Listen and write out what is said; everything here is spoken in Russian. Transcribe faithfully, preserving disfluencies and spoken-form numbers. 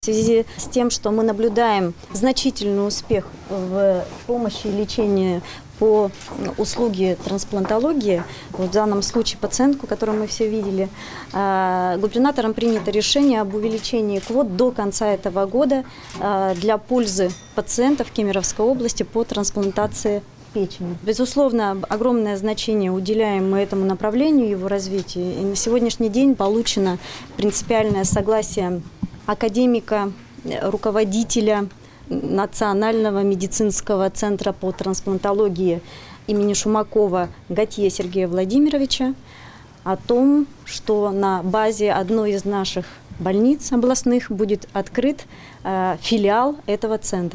связи с тем, что мы наблюдаем значительный успех в помощи и лечении по услуге трансплантологии, в данном случае пациентку, которую мы все видели, губернатором принято решение об увеличении квот до конца этого года для пользы пациентов Кемеровской области по трансплантации печени. Безусловно, огромное значение уделяем мы этому направлению, его развитию. И на сегодняшний день получено принципиальное согласие академика, руководителя Национального медицинского центра по трансплантологии имени Шумакова Готье Сергея Владимировича о том, что на базе одной из наших больниц областных будет открыт э, филиал этого центра.